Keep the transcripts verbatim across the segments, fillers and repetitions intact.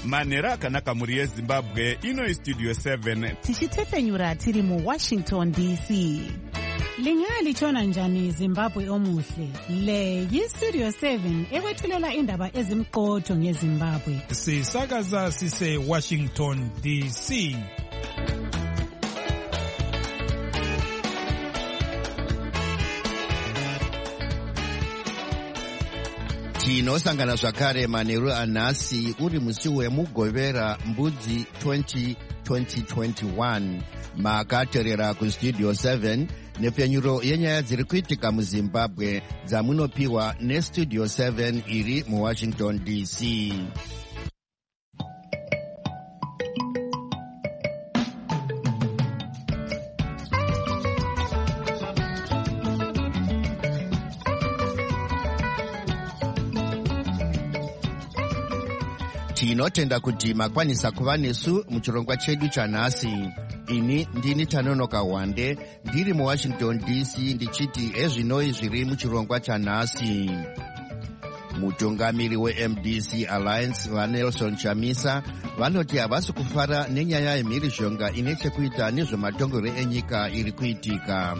manhero akanaka muri yezimbabwe. Ino istudio seven tichitefenyura tiri muWashington D C. Lingalitshona njani Zimbabwe omuhle? Le yiStudio seven ekwethulela indaba ezimqotho ngeZimbabwe. Sisakaza sise Washington D C. Tinosangana zvakare manheru anhasi uri musi wemugovera mbudzi twenty twenty-one. Makateerera kuStudio seven nepfenyuro yenyaya dziri kuitika muZimbabwe dzamunopiwa neStudio seven iri muWashington D C. Tinotenda kuti makwanisa kuva nesu muchirongwa chedu chanhasi. Ini ndini Tanonoka Wande ndiri muWashington D C ndichiti ezvinoi zviri muchirongwa chanhasi. Mutungamiri weM D C Alliance vaNelson Chamisa vanoti havasi kufara nenyaya yemhirizhonga ine chekuita nezvematongero enyika iri kuitika.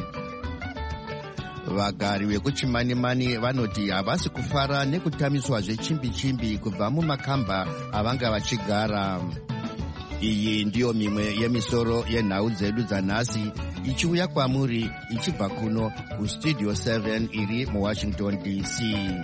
Vagari vekuchimanimani vanoti havasi kufara nekutamiswa zvechimbi-chimbi kubva mumakamba avanga vachigara. Iyi ndiyo mimwe yemisoro yenhau dzedu dzanhasi ichiuya kwamuri ichibva kuno kuStudio seven iri muWashington D C.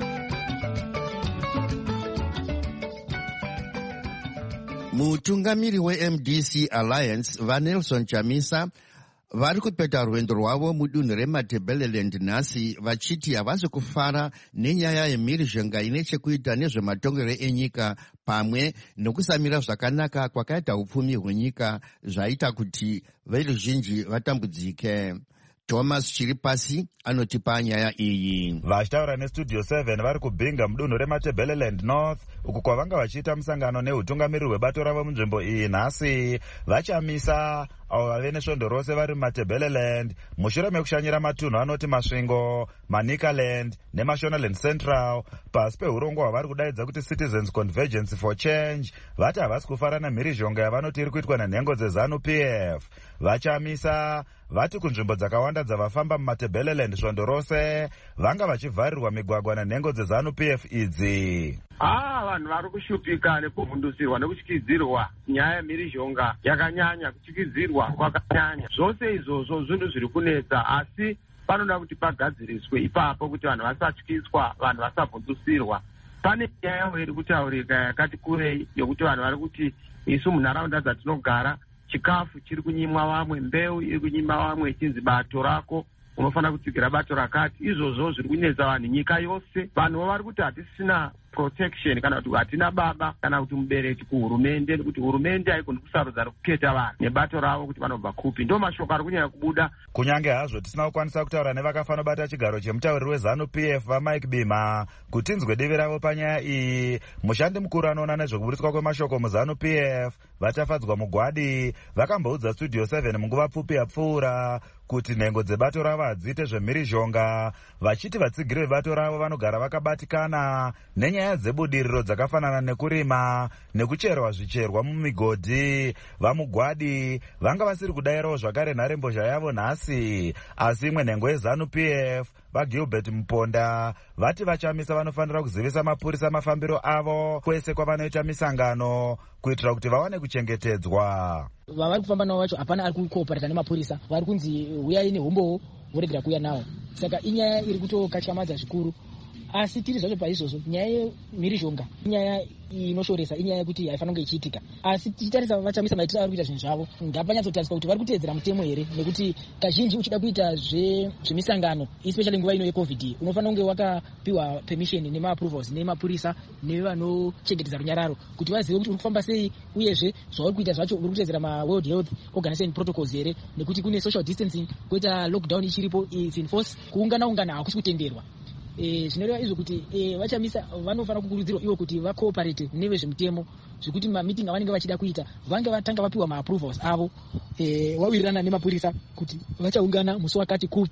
Mutungamiri weM D C Alliance vaNelson Chamisa vari kupeta rwendo rwavo mudunhu reMatabeleland nhasi vachiti havasi kufara nenyaya yemhirizhonga ine chekuita nezvematongero enyika pamwe nokusamira zvakanaka kwakaita upfumi hwenyika zvaita kuti veruzhinji vatambudzike. Thomas Chiripasi anotipa nyaya iyi. Vachitaura neStudio seven vari kubhinga mudunhu reMatabeleland North uku kwavanga vachiita musangano neutungamiri hwebato ravo munzvimbo iyi nhasi. Vachamisa avo vave nesvondo rose vari muMatabeleland mushure mekushanyira matunhu anoti Masvingo, Manicaland neMashonaland Central pasi peurongwa hwavari kudaidza kuti Citizens Convergence for Change. Vati havasi kufara nemhirizhonga yavanoti iri kuitwa nenhengo dzeZANU P F. Vachamisa vati kunzvimbo dzakawanda dzavafamba muMatabeleland svondo rose vanga vachivharirwa migwagwa nenhengo dzeZANU P F idzi. Ah, vanhu vari kushupika nekuvhundusirwa nekutyisidzirwa nyaya yemhirizhonga yakanyanya, kutyisidzirwa kwakanyanya. Zvose izvozvo zvinhu zviri kunetsa, asi panoda kuti pagadziriswe ipapo kuti vanhu vasatyiswa, vanhu vasavhundusirwa. Pane nyaya iri kutaurika yakati kurei yokuti vanhu vari kuti isu munharaunda dzatinogara chikafu chiri kunyimwa vamwe, mbeu iri kunyimwa vamwe ichinzi bato rako unofanira kutsigira bato rakati. Izvozvo zviri kunetsa vanhu nyika yose. Vanhu vari kuti hatisina protection kana kuti hatina baba kana kuti mubereki kuhurumende, nekuti hurumende haigoni kusarudza rekuketa vanhu nebato ravo kuti vanobva kupi. Ndo mashoko ari kunyanya kubuda. Kunyange hazvo tisina kukwanisa kutaura nevakafanira bata chigaro chemutauriri weZANU P F vaMike Bima kuti tinzwe divi ravo panyaya iyi. Mushandi mukuru anoona nezvekuburitswa kwemashoko muZANU P F vachafadzwa mugwadi vakamboudza Studio seven munguva pfupi yapfuura kuti nhengo dzebato ravo hadziite zvemhirizhonga, vachiti vatsigiri vebato ravo vanogara vakabatikana nenyaya dzebudiriro dzakafanana nekurima nekucherwa zvicherwa mumigodhi. Vamugwadi vanga vasiri kudayirawo zvakare nharembozha yavo nhasi, asi imwe nhengo yeZANU P F vaGilbert Muponda vati vachamisa vanofanira kuzivisa mapurisa mafambiro avo kwese kwavanoita misangano kuitira kuti vawane kuchengetedzwa. Vavari kufamba navo vacho hapana ari kukoparata nemapurisa, vari kunzi uyai nehombowo voregera kuuya navo. Saka inyaya iri kutokatyamadza zvikuru. Asi tiri zvacho paizvozvo nyaya yemhirizhonga inyaya inoshoresa, inyaya yekuti haifanira ichiitika. Asi tichitarisa vachamisa maitiro avari kuita zvinhu zvavo ngapanyatsotariswa kuti vari kuteedzera mutemo here, nekuti kazhinji uchida kuita zvemisangano especially nguva ino yeCovid unofanira kunge wakapiwa permission nema-approvals nemapurisa nevanochengetedza runyararo kuti vazive kuti uri kufamba sei, uyezve zvauri kuita zvacho uri kuteedzera maWorld Health Organization protocols here, nekuti kune social distancing, koita lockdown ichiripo is in force, kuungana ungana hakusi kutenderwa. Eh, zvinoreva izvo kuti eh, vachamisa vanofanira kukurudzirwa ivo kuti vakooparate nevezvemutemo zvekuti mamiting avanenge vachida kuita vange vatanga vapiwa ma-approvals avo, eh, wawirirana nemapurisa kuti vachaungana musi wakati kupi,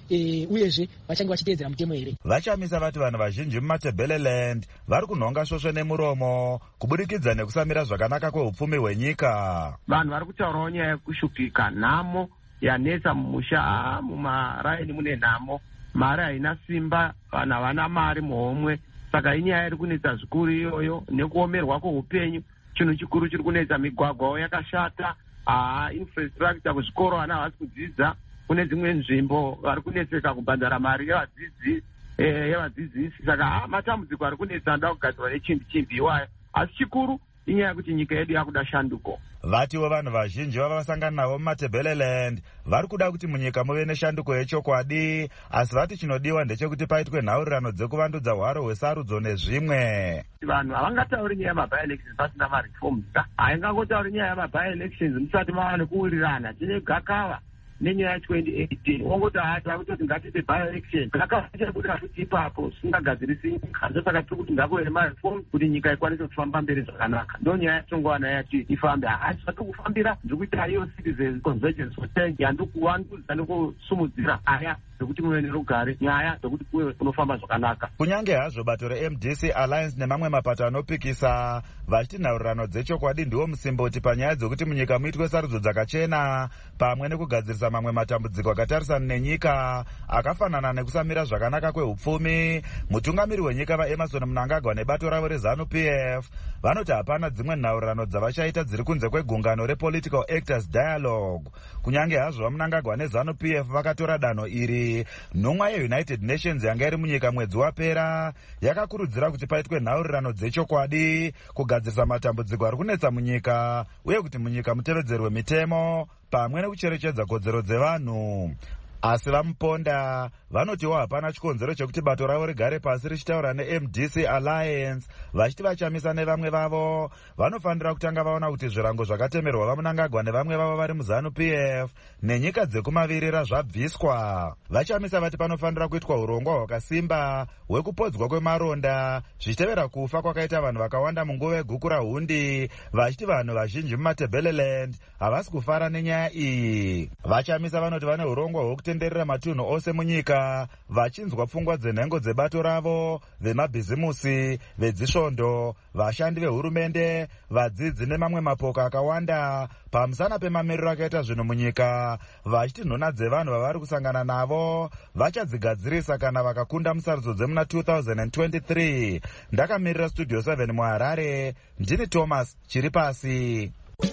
e, uyezve vachange vachiteedzera mutemo here. Vachamisa vati vanhu vazhinji mumatebeleland vari kunhonga svosve nemuromo kuburikidza nekusamira zvakanaka kweupfumi hwenyika. Vanhu vari kutaurawo nyaya yekushupika, nhamo yanetsa mumusha, mumaraini mune nhamo, mari haina simba, vanhu havana mari muhomwe. Saka inyaya iri kunetsa zvikuru iyoyo, nekuomerwa kweupenyu. Chinhu chikuru chiri kunetsa migwagwa yakashata, ah infrastructure kuzvikoro vana havasi kudzidza. Kune dzimwe nzvimbo vari kunetseka kubhadhara mari yevadzidzi yevadzidzisi. Saka matambudziko ari kunetsa anoda kugadzirwa nechimbi chimbi iwayo, asi chikuru inyaya yekuti nyika yedu yakuda shanduko. Vatiwo vanhu vazhinji vava vasangana navo mumatebeleland vari kuda kuti munyika muve neshanduko yechokwadi, asi vati chinodiwa ndechekuti paitwe nhaurirano dzekuvandudza hwaro hwesarudzo nezvimwe. Vanhu havangatauri nyaya yemabi-elections pasina mareforms. Haingangotauri nyaya yemabi-elections musati mava nekuwirirana. Tine gakava nenyaya ya-twenty eighteen ongoti hata kutoti ngatiite bi-election gakava ichabuda futi ipapo singagadzirisi nyika. Ndosaka tiri kuti ngakuve nemareform kuti nyika ikwanise kufamba mberi zvakanaka. Ndo nyaya yatingowana yati ifambe. Hasi vatiri kufambira zvekuita iyo citizen convergence hotel yandikuwandudza nekusumudzira aya zvokuti muve nerugare, nyaya dzokuti kuve kunofamba zvakanaka. Kunyange hazvo bato re-M D C Alliance nemamwe mapato anopikisa vachiti nhaurirano dzechokwadi ndiwo musimboti panyaya dzokuti munyika muitwe sarudzo dzakachena pamwe nekugadzirisa mamwe matambudziko akatarisana nenyika akafanana nekusamira zvakanaka kweupfumi. Mutungamiri wenyika vaEmerson Mnangagwa nebato ravo reZANU P F vanoti hapana dzimwe nhaurirano dzavachaita dziri kunze kwegungano rePolitical Actors Dialogue. Kunyange hazvo Mnangagwa neZANU P F vakatora danho iri, nhumwa yeUnited Nations yanga iri munyika mwedzi wapera yakakurudzira kuti paitwe nhaurirano dzechokwadi kugadzirisa matambudziko ari kunetsa munyika uye kuti munyika mutevedzerwe mitemo pamwe nekucherechedza kodzero dzevanhu. Asi vamuponda vanotiwo hapana chikonzero chekuti bato ravo rigare pasi richitaura ne-M D C Alliance vachiti vachamisa nevamwe vavo vanofanira kutanga vaona kuti zvirango zvakatemerwa vaMnangagwa nevamwe vavo vari muZANU P F nenyika dzekumavirira zvabviswa. Vachamisa vati panofanira kuitwa urongwa hwakasimba hwekupodzwa kwemaronda zvichitevera kufa kwakaita vanhu vakawanda munguva yeguku rahundi, vachiti vanhu vazhinji mumatebeleland havasi kufara nenyaya iyi. Vachamisa vanoti vane urongwa hwekutenderera matunhu ose munyika vachinzwa pfungwa dzenhengo dzebato ravo, vemabhizimusi, vedzisvondo, vashandi vehurumende, vadzidzi nemamwe mapoka akawanda pamusana pemamiriro akaita zvinhu munyika, vachiti nhona dzevanhu vavari kusangana navo vachadzigadzirisa kana vakakunda musarudzo dzemuna two thousand twenty-three. Ndakamirira Studio seven muHarare, ndini Thomas Chiripasi.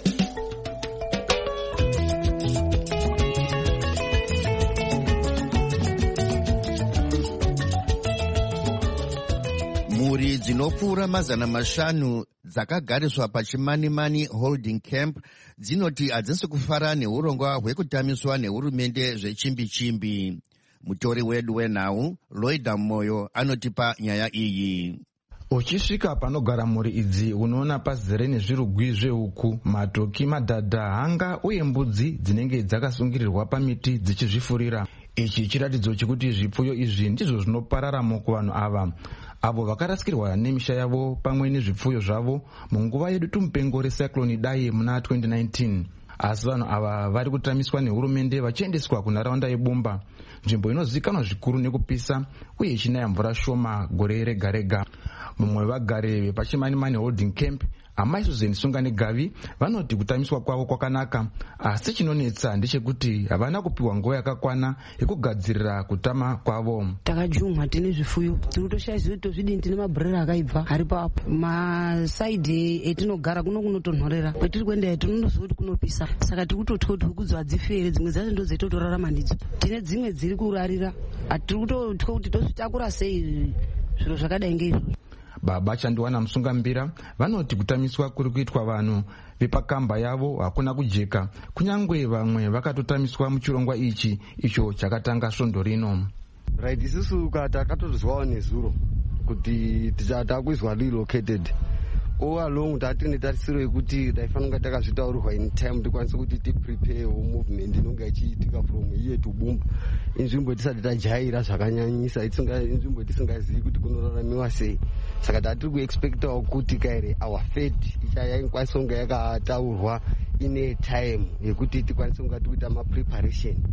Mhuri dzinopfuura mazana mashanu dzakagariswa pachimanimani holding camp dzinoti hadzisi kufara neurongwa hwekutamiswa nehurumende zvechimbi-chimbi. Mutori wedu wenhau Loida Moyo anotipa nyaya iyi. Uchisvika panogara mhuri idzi unoona pazere nezvirugwi zvehuku, matoki, madhadha, hanga uye mbudzi dzinenge dzakasungirirwa pamiti dzichizvifurira. Ichi chiratidzo chekuti zvipfuyo izvi ndizvo zvinopararamo kuvanhu ava avo vakarasikirwa nemisha yavo pamwe nezvipfuyo zvavo munguva yedutu mupengo recyclone Idai muna twenty nineteen. Asi vanhu ava vari kutamiswa nehurumende vachiendeswa kunharaunda yebumba, nzvimbo inozivikanwa zvikuru nekupisa uye ichinaya mvura shoma gore rega rega. Mumwe vagare vepachimanimani holding camp, Amai Susan Sungane Gavi, vanoti kutamiswa kwavo kwakanaka, asi chinonetsa ndechekuti havana kupiwa nguva yakakwana yekugadzirira kutama kwavo. Takajumwa tine zvifuyo tiri kutoshayiziva kuti tozvidini, tine mabhurera akaibva ari papo. Masaidhi etinogara kuno kunotonhorera, kwetiri kuenda tinonoziva kuti kunopisa, saka tiri kutotya kuti huku hadzifere, dzimwe dzacho ndo dzaitotorarama ndidzo. Tine dzimwe dziri kurarira, hatiri kutotya kuti tozvitakura sei zviro zvakadai ngeizvozvo. Baba Chandiwana Musungambira vanoti kutamiswa kuri kuitwa vanhu vepakamba yavo hakuna kujeka, kunyangwe vamwe vakatotamiswa muchirongwa ichi icho chakatanga svondo rino. Right, isusu takatozwawo nezuro kuti tichada kuizwa relocated all along tatine tarisiro yekuti taifanira takazvitaurirwa in time tikwanise kuti tiprepare movement inonga ichiitika from here to Bumba, inzvimbo tisati tajaira zvakanyanyisa, inzvimbo tisingazivi kuti kunoraramiwa sei. Saka tatiri kuexpectawo kuti kaire our fate ichaya ikwanise kunga yakataurwa ine time yekuti tikwanise kunga tikuita mapreparation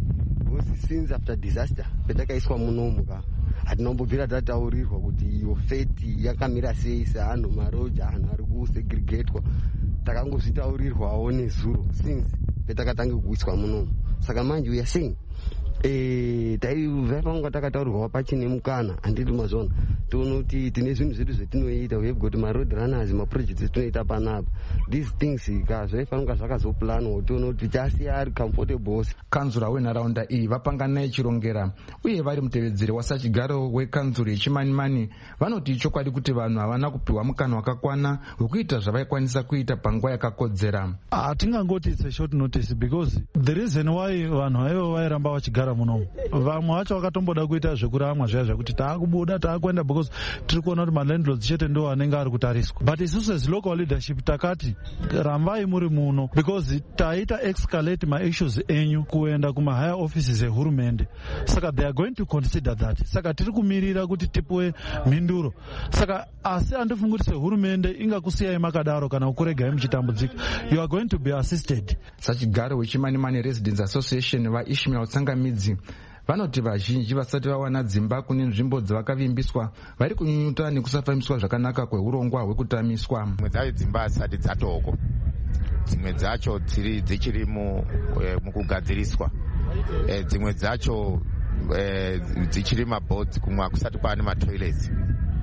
because since after disaster petakaiswa munomu ka hatinombobvira tataurirwa kuti iyo feti yakamira sei seanhu maroja anhu ari kusegregatwa takangozvitaurirwawo nezuro since petakatange kuiswa munomu saka manje uya sei Eh, taivanga takataurirwa pachine mukana handiti mazvona toona kuti tine zvinhu zvedu zvetinoita we have got maroad runners maprojects etinoita panapa these things ka zvaifanira zvakazoplanwa toona kuti tichasiya ari comfortable. Kanzura wenharaunda iyi vapangana ichirongera uye vari mutevedzeri wasachigaro wekanzuro yechimanimani vanoti chokwadi kuti vanhu havana kupiwa mukana wakakwana wekuita zvavaikwanisa kuita panguva yakakodzera. Hatingangoti it's a short notice because the reason why vanhu vaivo vairamba vachigara munomu vamwe vacho vakatomboda kuita zvekuramwa zviya zvekuti taakubuda taakuenda because tiri kuona kuti malandlords chete ndo vanenge ari kutariswa, but isusu as local leadership takati rambai muri muno because taita escalate maissues enyu kuenda kumahigher offices ehurumende, saka they are going to consider that. Saka tiri kumirira kuti tipuwe mhinduro. Saka asi andifunga kuti sehurumende ingakusiyai makadaro kana kukuregai muchitambudzika, you are going to be assisted. Sachigaro wechimanimani Residents Association vaishmael Tsangamidzi vanoti vazhinji vasati vawana dzimba kune nzvimbo dzavakavimbiswa vari kunyunyuta nekusafambiswa zvakanaka kweurongwa hwekutamiswa. Dzimwe dzacho dzimba dzisati dzatoko, dzimwe dzacho dziri dzichiri mukugadziriswa, dzimwe dzacho dzichiri mabhodzi kumwe kusati kwaane matoilets,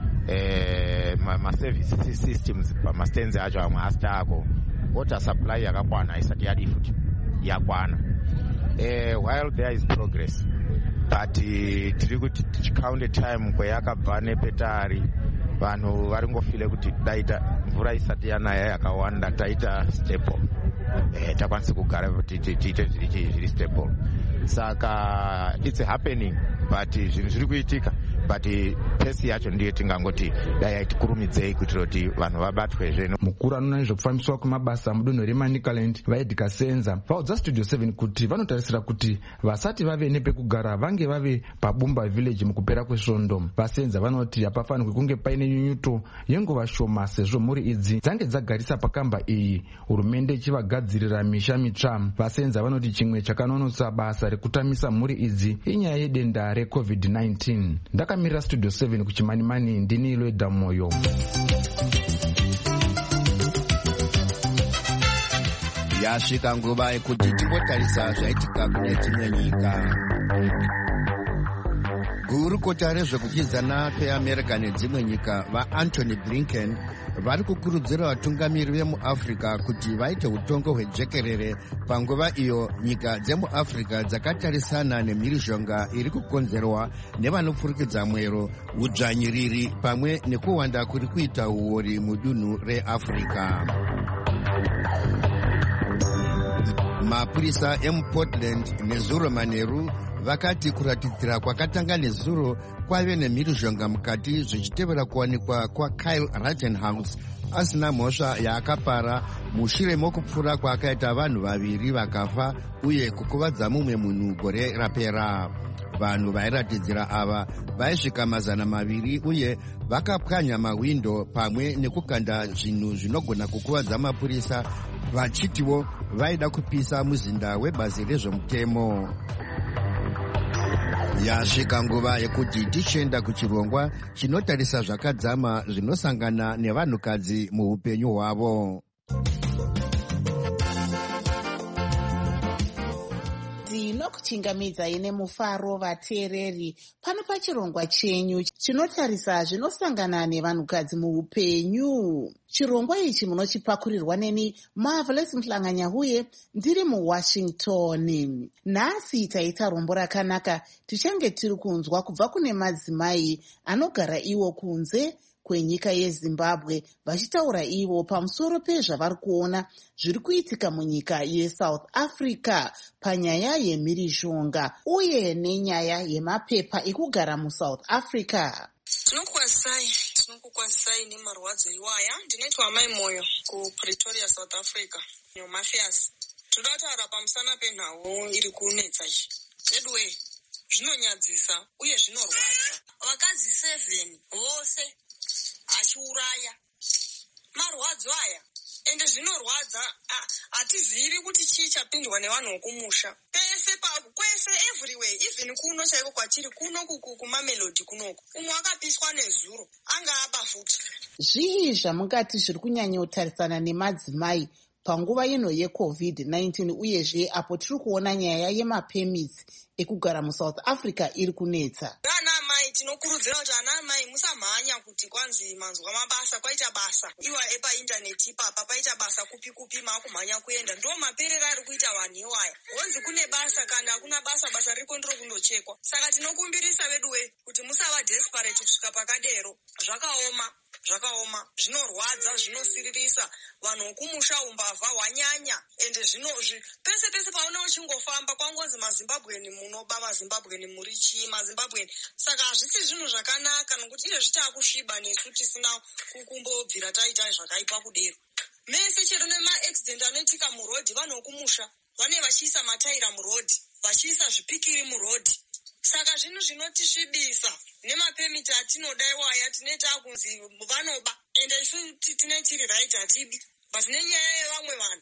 maservice systems pamastenzi acho amwe asati ako, water supply yakakwana haisati yadi futi yakwana. Uh, while there is progress, but tiri kuti tichikaunde time kweyakabva nepetari vanhu varingofile kuti daita mvura isati yanaya yakawanda taita stable, eh, takwanisa kugara tiite zviri stable. Saka it's happening, but zvinhu zviri kuitika, but pesi yacho ndiyo tingangoti dai tikurumidzei kuitira kuti vanhu vabatwezve. Mukuru anoona nezvekufambiswa kwemabasa mudunhu reManicaland vaedhika senza vaudza Studio seven kuti vanotarisira kuti vasati vave nepekugara vange vave paBumba village mukupera kwesvondo. Vasenza vanoti hapafanirwi kunge paine nyunyuto yenguva shoma sezvo mhuri idzi dzange dzagarisa pakamba iyi hurumende ichivagadzirira misha mitsva. Vasenza vanoti chimwe chakanonotsa basa rekutamisa mhuri idzi inyaya yedenda recovid nineteen. Ndakamirira Studio seven kuchimanimani ndini Lweda Moyo. Yasvika nguva yekuti timbotarisa zvaitika kune dzimwe nyika. Gurukota rezvekupikisana kweAmerica nedzimwe nyika vaAntony Blinken vari kukurudzira vatungamiri vemuAfrica kuti vaite utongo hwejekerere panguva iyo nyika dzemuAfrica dzakatarisana nemhirizhonga iri kukonzerwa nevanopfurikidza mwero, udzvanyiriri pamwe nekuwanda kuri kuita uori mudunhu reAfrica. Mapurisa emuPortland nezuro manheru vakati kuratidzira kwakatanga nezuro kwaive nemhirizhonga mukati zvichitevera kuwanikwa kwaKyle Rittenhouse asina mhosva yaakapara mushure mokupfura kwaakaita vanhu vaviri vakafa uye kukuvadza mumwe munhu gore rapera. Vanhu vairatidzira ava vaisvika mazana maviri uye vakapwanya mahwindo pamwe nekukanda zvinhu zvinogona kukuvadza mapurisa vachitiwo vaida kupisa muzinda webazi rezvomutemo. Yasvika nguva yekuti tichienda kuchirongwa chinotarisa zvakadzama zvinosangana nevanhukadzi muupenyu hwavo. Ndinokuchingamidzai nemufaro vateereri pano pachirongwa chenyu chinotarisa zvinosangana nevanhukadzi muupenyu. Chirongwa ichi munochipakurirwa neni Marvelous Mhlanganya uye ndiri muWashington. Nhasi taita rombo rakanaka tichange tiri kunzwa kubva kune madzimai anogara iwo kunze kwenyika yeZimbabwe vachitaura ivo pamusoro pezvavari kuona zviri kuitika munyika yeSouth Africa panyaya yemhirizhonga uye nenyaya yemapepa ekugara muSouth Africa. Tinokukwazisai tinokukwazisai nemarwadzo iwaya. Ndinoitwa Mai Moyo kuPretoria, South Africa, neMafias. Toda kutaura pamusana penhau iri kunetsa iyi. Edway, zvinonyadzisa uye zvinorwadza. Vakadzi seven vose achiuraya. Marwadzo aya ende zvinorwadza. Hatizivi kuti chii chapindwa nevanhu vokumusha pese kwese everywhere, even kuno chaiko kwatiri kuno kumamelodi kunoku umwe akapiswa nezuro anga aba futi. Zvii zvamungati zviri kunyanyotarisana nemadzimai panguva ino yecovid nineteen uyezve apo tiri kuona nyaya yemapemits ekugara muSouth Africa iri kunetsa? Vana mai tinokurudzira kuti ana mai musamhanya kuti kwanzi manzwa mabasa kwaita basa iwa epa internet ipapa paita basa kupi kupi maakumhanya kuenda ndo maperera ari kuita vanhu iwaya. Honzi kune basa kana hakuna basa basa riko ndiro kundochekwa. Saka tinokumbirisa vedu we kuti musava desperate kusvika pakadero. Zvakaoma zvakaoma zvinorwadza zvinosiririsa vanhu vokumusha umbavha hwanyanya ende zvino pese pese paona uchingofamba kwangonzi mazimbabweni munoba mazimbabweni muri chii mazimbabweni. Saka hazvisi zvinhu zvakanaka nokuti izvezvi taakusviba nesu tisina kukumbobvira taita zvakaipa kudero. Mese chero nemaaccident anoitika murodhi vanhu vokumusha vane vachiisa mataira murodhi vachiisa zvipikiri murodhi. Saka zvinhu zvinotisvibisa nemapemiti atinoda iwaya tineta kunzi vanoba ende isu tine tiri right hatibi but nenyaya yevamwe vanhu.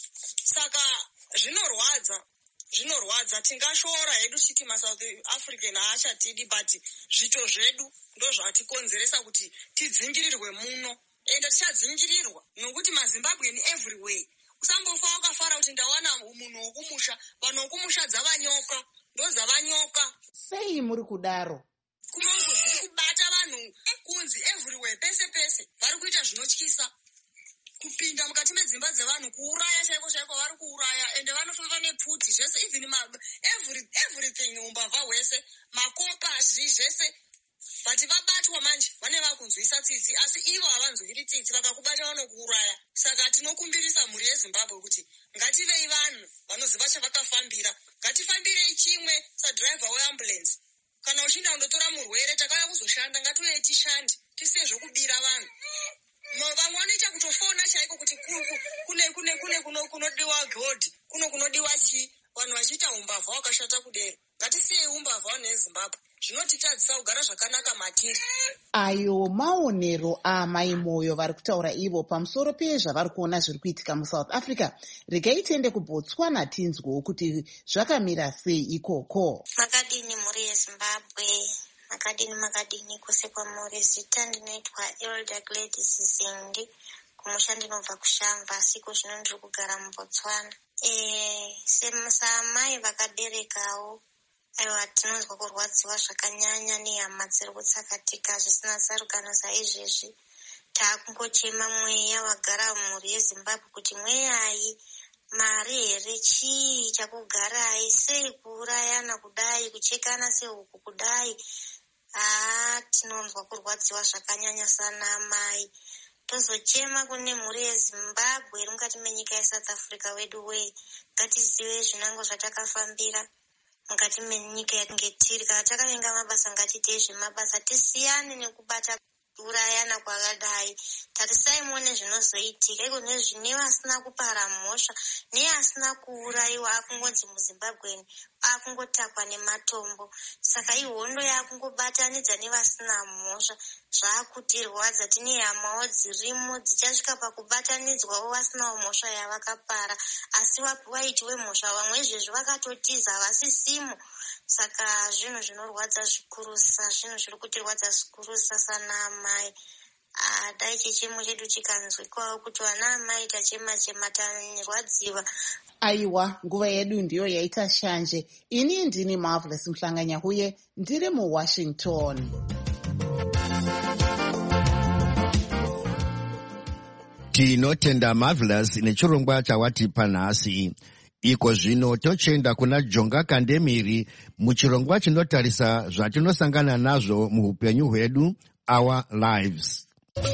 Saka zvinorwadza zvinorwadza tingashora hedu chiti maSouth African haachatidi but zvito zvedu ndo zvatikonzeresa kuti tidzingirirwe muno ende tichadzingirirwa nokuti mazimbabweni everywhere. Usambofa wakafara kuti ndawana munhu wokumusha vanhu vokumusha dzavanyoka ndozavanyoka. Sei muri kudaro? Kunongo zviri kubata vanhu kunzi everywhere pese pese vari kuita zvinotyisa kupinda mukati medzimba dzevanhu kuuraya chaiko chaiko vari kuuraya ende vanofamba nepfuti zvese even every, everything umbavha hwese makopa zvii zvese vati vabatwa manje vane vakunzwisa tsitsi asi ivo havanzwiri tsitsi vakakubata vanokuuraya. Saka tinokumbirisa mhuri yeZimbabwe kuti ngativei vanhu vanoziva chavakafambira ngatifambirei chimwe sadriver weambulance kana uchinda kundotora murwere takauya kuzoshanda ngatiuye tishande tisiye zvokubira vanhu. Vamwe vanoita kutofona chaiko kuti kune kune kune kuno kunodiwa god kuno kunodiwa chii vanhu vachiita umbavha wakashata kudero. Ngatisiyei umbavha neZimbabwe zvinotitadzisa kugara zvakanaka matiri. Ayo maonero amai Moyo vari kutaura ivo pamusoro pezvavari kuona zviri kuitika muSouth Africa. Regai tiende kuBotswana tinzwewo kuti zvakamira sei ikoko. Makadini muri yeZimbabwe, makadini makadini kwese kwamuri. Zita ndinoitwa Elder Gladys Zindi kumusha ndinobva kushamba siko zvino ndiri kugara muBotswana. Eh, semusamai vakaberekawo aiwa tinonzwa kurwadziwa zvakanyanya nehama dziri kutsakatika zvisina tsarukano saizvezvi. Taakungochema mweya wagara mhuri yeZimbabwe kuti mweyai mari here chii chakugarai sei kuurayana kudai kuchekana sehuku kudai. Haa tinonzwa kurwadziwa zvakanyanya sana amai. Tozochema kune mhuri yeZimbabwe iri mukati menyika yeSouth Africa wedu wei ngatizive zvinango zvatakafambira mukati menyika yatinge tiri. Kana takavenga mabasa ngatiitei zvemabasa tisiyane nekubata urayana kwakadai. Tarisai muone zvinozoitika iko nezvine vasina kupara mhosva neasina kuurayiwa akungonzi muZimbabweni akungotakwa nematombo. Saka ihondo yakungobatanidza nevasina mhosva zvaakutirwadza. Tine hamawo dzirimo dzichasvika pakubatanidzwawo vasinawo mhosva yavakapara asi waitiwe mhosva vamwe izvezvi vakatotiza havasisimo. Saka zvinhu zvinorwadza zvikurusa zvinhu zviri kutirwadza zvikurusa sana amai. Dai chichemo chedu chikanzwikwawo kuti vana amai tachema chema tarwadziwa. Aiwa, nguva yedu ndiyo yaita shanje. Ini ndini Marvelous Mhlanganyahuye ndiri muWashington. Tinotenda Marvelous nechirongwa chawatipa nhasi. Iko zvino tochenda kuna Jonga Kandemiri muchirongwa chinotarisa zvatinosangana nazvo muupenyu hwedu, Our Lives.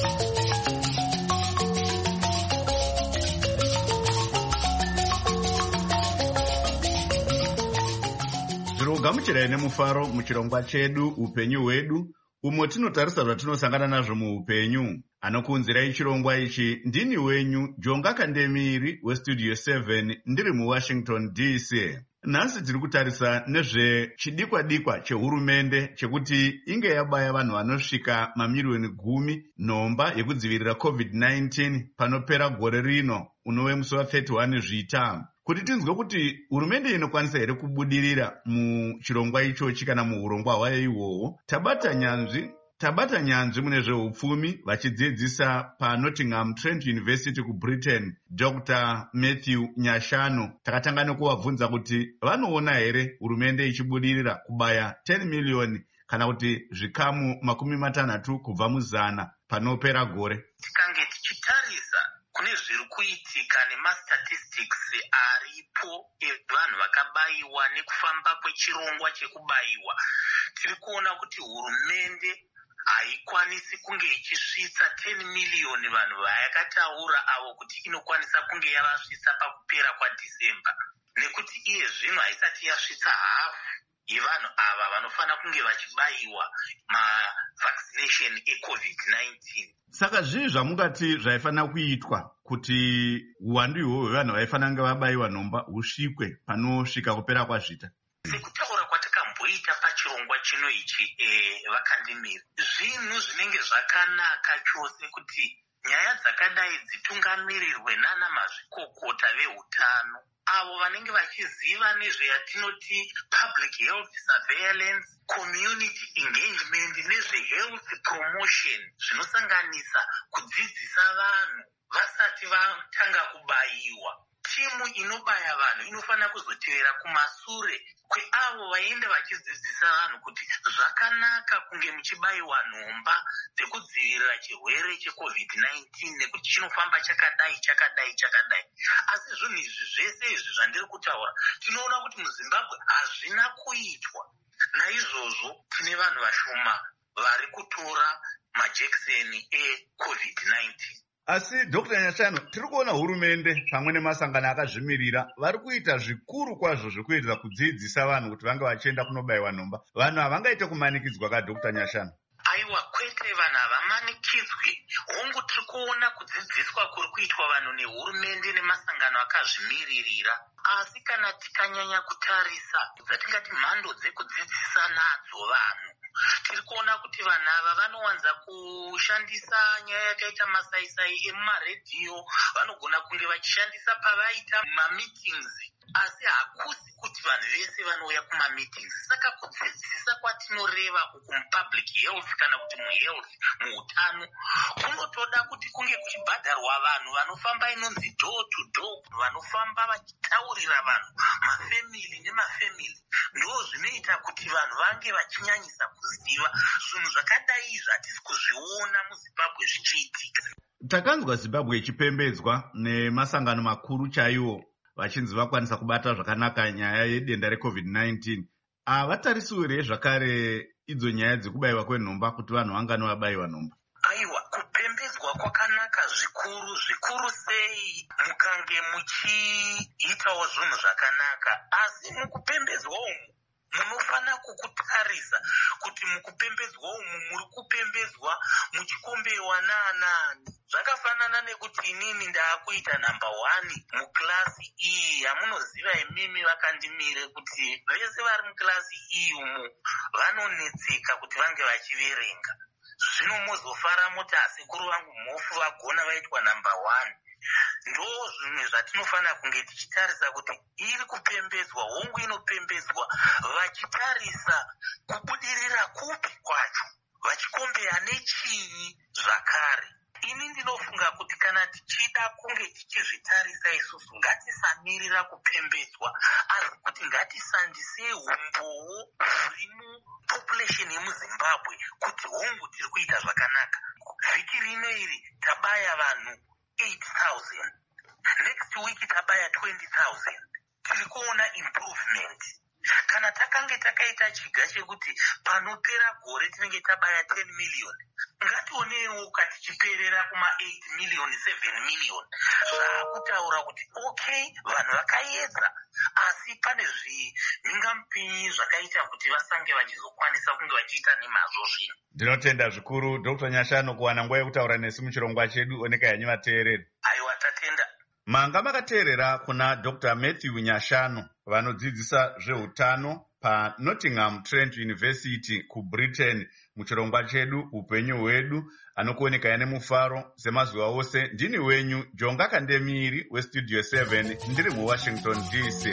Gamuchirai nemufaro muchirongwa chedu upenyu hwedu, umo tinotarisa zvatinosangana nazvo muupenyu. Anokuunzirai chirongwa ichi ndini wenyu Jonga Kandemiri westudio seven ndiri muWashington D C. Nhasi tiri kutarisa nezvechidikwa-dikwa chehurumende chekuti inge yabaya vanhu vanosvika mamiliyoni gumi nhomba yekudzivirira covid nineteen panopera gore rino unove musi wa31 Zvita. Kuti tinzwe kuti hurumende inokwanisa here kubudirira muchirongwa ichochi kana muurongwa hwayo ihwohwo, tabata nyanzvi tabata nyanzvi mune zveupfumi vachidzidzisa paNottingham Trent University kuBritain, Doctor Matthew Nyashanu. Takatanga nekuvabvunza kuti vanoona here hurumende ichibudirira kubaya ten million kana kuti zvikamu makumi matanhatu kubva muzana panopera gore. Tikange tichitarisa kune zviri kuitika nemastatistics aripo evanhu vakabayiwa nekufamba kwechirongwa chekubayiwa, tiri kuona kuti hurumende haikwanisi kunge ichisvitsa ten million vanhu vayakataura avo kuti inokwanisa kunge yavasvitsa pakupera kwaDhisemba, nekuti iye zvino haisati yasvitsa hafu yevanhu ava vanofanira kunge vachibayiwa mavaccination ecovid nineteen. Saka zvii zvamungati zvaifanira kuitwa kuti uwandu ihwohwo hwevanhu vaifanira kunge vabayiwa nhomba husvikwe panosvika kupera kwaZvita? Sekutaura kwatakamboita pachirongwa chino ichi e, vakandimiri, zvinhu zvinenge zvakanaka chose kuti nyaya dzakadai dzitungamirirwe nana mazvikokota veutano, avo vanenge vachiziva nezveyatinoti public health surveillance, community engagement nezvehealth promotion, zvinosanganisa kudzidzisa vanhu vasati vatanga kubayiwa. Timu inobaya vanhu inofanira kuzotevera kumasure kweavo vaende vachidzidzisa vanhu kuti zvakanaka kunge muchibayiwa nhomba dzekudzivirira chirwere checovid nineteen nekuti chinofamba chakadai chakadai chakadai. Asi zvinhu izvi zvese izvi zvandiri kutaura tinoona kuti muZimbabwe hazvina kuitwa. Naizvozvo tine vanhu vashoma vari kutora majekiseni ecovid nineteen. Asi Doctor Nyashanu, tiri kuona hurumende pamwe nemasangano akazvimirira vari kuita zvikuru kwazvo zvekuedza kudzidzisa vanhu kuti vange vachienda kunobayiwa nhomba. Vanhu havangaite kumanikidzwa ka Doctor Nyashanu? Aiwa, kwete, vanhu havamanikidzwi. Hongu tiri kuona kudzidziswa kuri kuitwa vanhu nehurumende nemasangano akazvimiririra. Asi kana tikanyanya kutarisa dzatingati mhando dzekudzidzisa nadzo vanhu, tiri kuona kuti vanhu ava vanowanza kushandisa nyaya yakaita masaisai emumaredhiyo, vanogona kunge vachishandisa pavaita mameetings, asi hakusi kuti vanhu vese vanouya kumameetings. Saka kudzidzisa kwatinoreva uku mupublic health kana kuti muhealth, muutano, kunotoda kuti kunge kuchibhadharwa vanhu vanofamba inonzi door to door, vanofamba vachitaurira vanhu, mafemili nemafemili. Ndo zvinoita kuti vanhu vange vachinyanyisa kuziva zvinhu zvakadai izvi hatisi kuzviona muZimbabwe zvichiitika. Takanzwa Zimbabwe ichipembedzwa nemasangano makuru chaiwo vachinzi vakwanisa kubata zvakanaka nyaya yedenda recovid nineteen. Avatarisiwire zvakare idzo nyaya dzekubayiwa kwenhomba kuti vanhu vangano vabayiwa nhomba? Aiwa, kupembedzwa kwakanaka zvikuru zvikuru sei mukange muchiitawo zvinhu zvakanaka, asi mukupembedzwa umu munofanira kukutarisa kuti mukupembedzwa umu muri kupembedzwa muchikombewa naanani. Zvakafanana nekuti inini ndaakuita namba one mukilasi iyi, yamunoziva imimi vakandimire kuti vese vari mukilasi iyi umu vanonetseka kuti vange vachiverenga. Zvino mozofara moti asekuru vangu mhofu vagona vaitwa namba one. Ndo zvimwe zvatinofanira kunge tichitarisa kuti iri kupembedzwa, hongu inopembedzwa vachitarisa kubudirira kupi kwacho, vachikombeya nechinyi zvakare. Ini ndinofunga kuti kana tichida kunge tichizvitarisa isusu, ngatisamirira kupembedzwa, asi kuti ngatisandise umbowo huri mupopulation yemuZimbabwe kuti hongu tiri kuita zvakanaka. Vhiki rino iri tabaya vanhu eight thousand. Next week tabaya twenty thousand. Tiri kuona improvement. Kana takange takaita chiga chekuti panopera gore tinenge tabaya ten million, ngationewo katichiperera kuma eight million, seven million. Zvakutaura kuti okay, vanhu vakaedza, asi pane zvinhingamupinyi zvakaita kuti vasange vachizokwanisa kunge vachiita nemazvo zvino. Ndinotenda zvikuru Doctor Nyashanu kuwana nguva yekutaura nesi muchirongwa chedu. Oneka yanyu vateereri. Aiwa, tatenda. Manga makateerera kuna Doctor Matthew Nyashanu vanodzidzisa zveutano paNottingham Trent University kuBritain. Muchirongwa chedu upenyu hwedu, anokuoneka ane mufaro semazuva ose. Ndini wenyu Jonga Kandemiri weStudio seven, ndiri muWashington D C.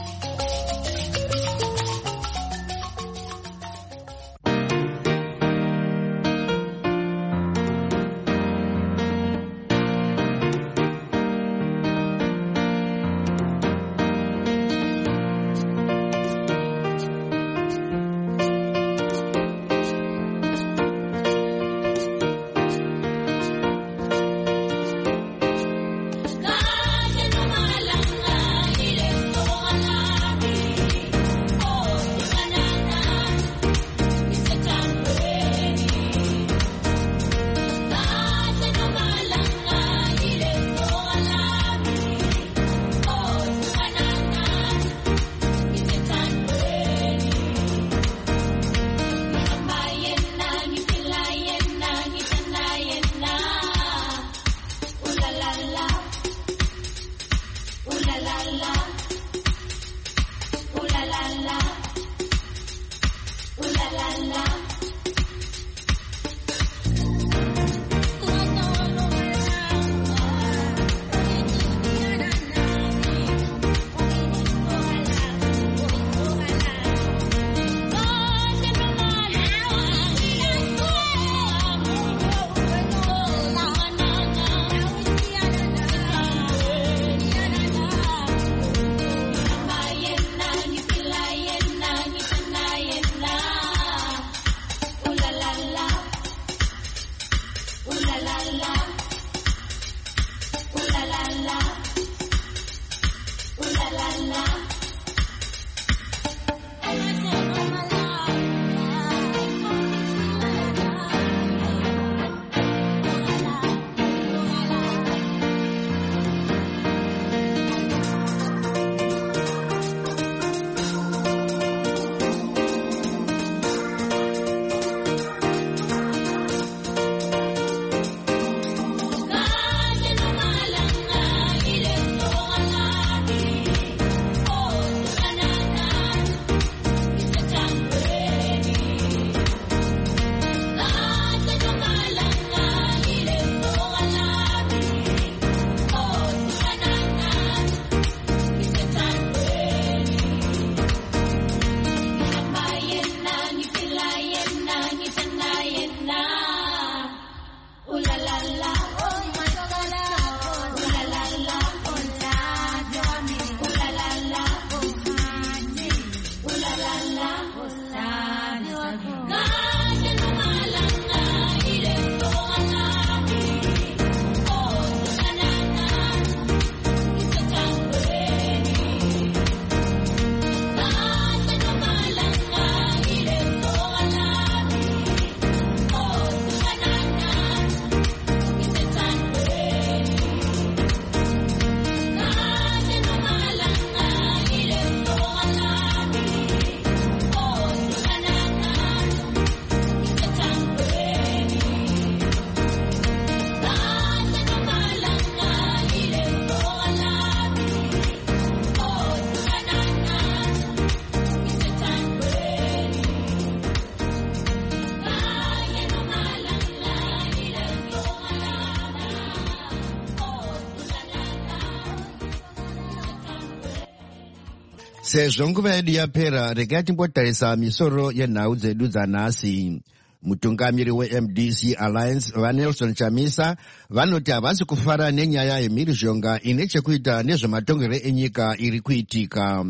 Sezvo nguva yedu yapera, regai timbotarisa misoro yenhau dzedu dzanhasi. Mutungamiri weM D C Alliance vaNelson Chamisa vanoti havasi kufara nenyaya yemhirizhonga ine chekuita nezvematongero enyika iri kuitika.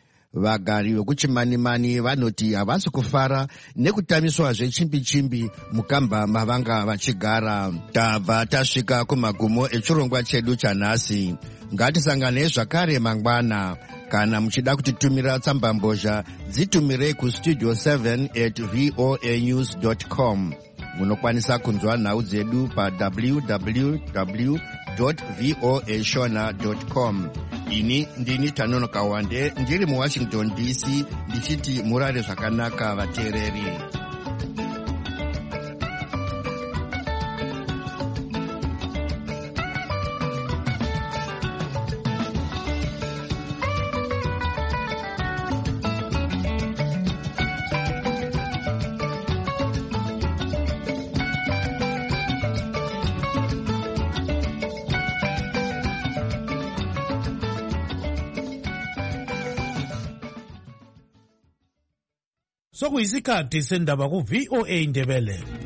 Vagari vekuchimanimani vanoti havasi kufara nekutamiswa zvechimbi-chimbi mukamba mavanga vachigara. Tabva tasvika kumagumo echirongwa chedu chanhasi. Ngatisanganei zvakare mangwana. Kana muchida kutitumira tsambambozha, dzitumirei kustudio seven at voanews dot com. Munokwanisa kunzwa nhau dzedu pa w w w dot voa shona dot com. Ini ndini Tanonoka Wande, ndiri muWashington D C, ndichiti murare zvakanaka vateereri. sokuyisikhathi sendaba ku-V O A Ndebele.